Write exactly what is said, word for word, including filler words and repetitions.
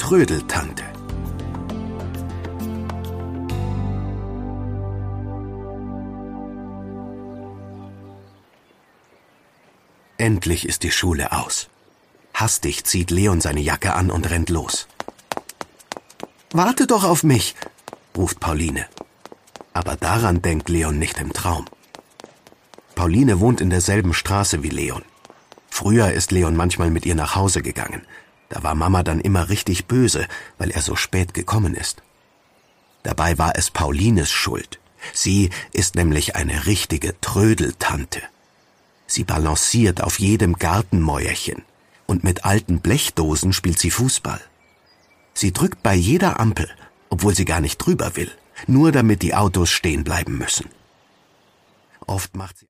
Trödeltante. Endlich ist die Schule aus. Hastig zieht Leon seine Jacke an und rennt los. »Warte doch auf mich«, ruft Pauline. Aber daran denkt Leon nicht im Traum. Pauline wohnt in derselben Straße wie Leon. Früher ist Leon manchmal mit ihr nach Hause gegangen. Da war Mama dann immer richtig böse, weil er so spät gekommen ist. Dabei war es Paulines Schuld. Sie ist nämlich eine richtige Trödeltante. Sie balanciert auf jedem Gartenmäuerchen und mit alten Blechdosen spielt sie Fußball. Sie drückt bei jeder Ampel, obwohl sie gar nicht drüber will, nur damit die Autos stehen bleiben müssen. Oft macht sie